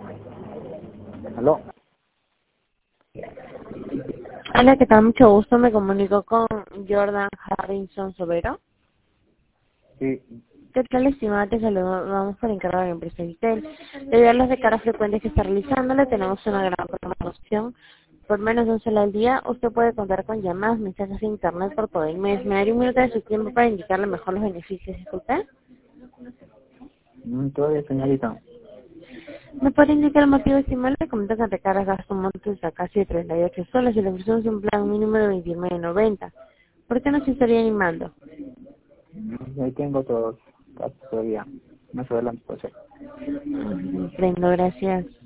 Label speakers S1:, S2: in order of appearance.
S1: ¿Aló?
S2: Hola, ¿qué tal? Mucho gusto. Me comunico con Jordan Harrison Sobero.
S1: Sí.
S2: ¿Qué tal, estimada? Te saludamos por encargo de la empresa Vitel. Debido a las descargas frecuentes que está realizándole, tenemos una gran promoción. Por menos de un solo al día, usted puede contar con llamadas, mensajes de internet por todo el mes. ¿Me daría un minuto de su tiempo para indicarle mejor los beneficios? Disculpe.
S1: Todavía, señorita.
S2: ¿Me puede indicar el motivo, estimado? Le comento que recargas gasto un monto de casi 38 soles y le ofrecemos un plan mínimo de 29,90. ¿Por qué no se estaría animando?
S1: Ahí tengo todos datos todavía. Más adelante, pues.
S2: Prendo, gracias.